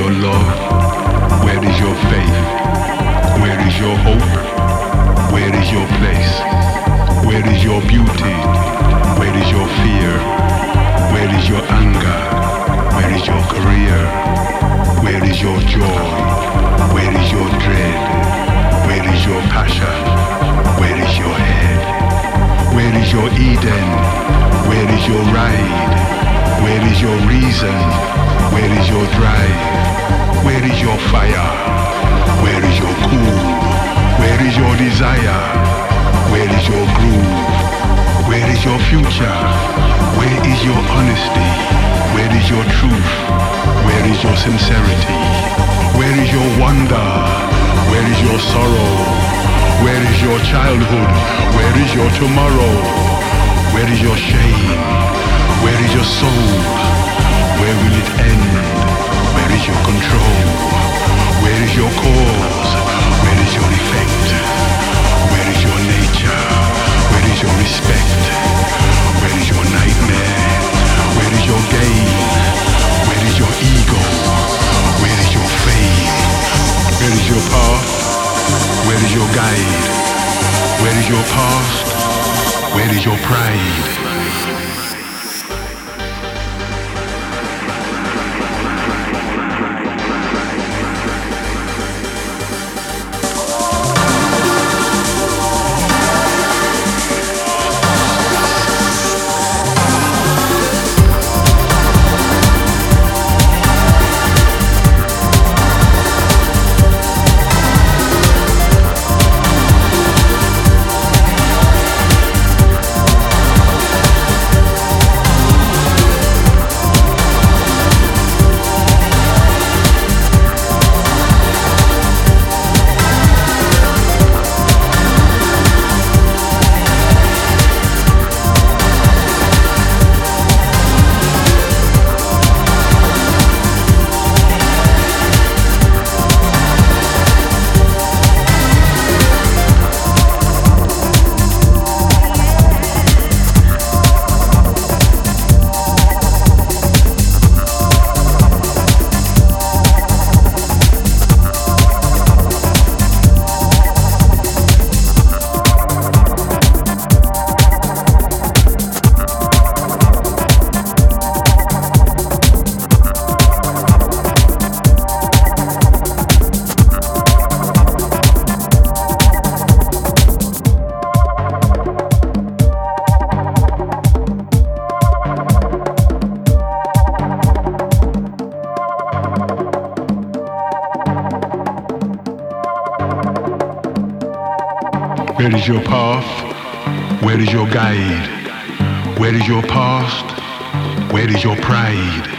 your love? Where is your faith? Where is your hope? Where is your place? Where is your beauty? Where is your fear? Where is your anger? Where is your career? Where is your joy? Where is your dread? Where is your passion? Where is your head? Where is your Eden? Where is your ride? Where is your reason? Where is your drive? Where is your fire? Where is your cool? Where is your desire? Where is your groove? Where is your future? Where is your honesty? Where is your truth? Where is your sincerity? Where is your wonder? Where is your sorrow? Where is your childhood? Where is your tomorrow? Where is your shame? Where is your soul? Where will it end? Where is your control? Where is your cause? Where is your effect? Where is your nature? Where is your respect? Where is your nightmare? Where is your gain? Where is your ego? Where is your fame? Where is your path? Where is your guide? Where is your past? Where is your pride? Where is your path? Where is your guide? Where is your past? Where is your pride?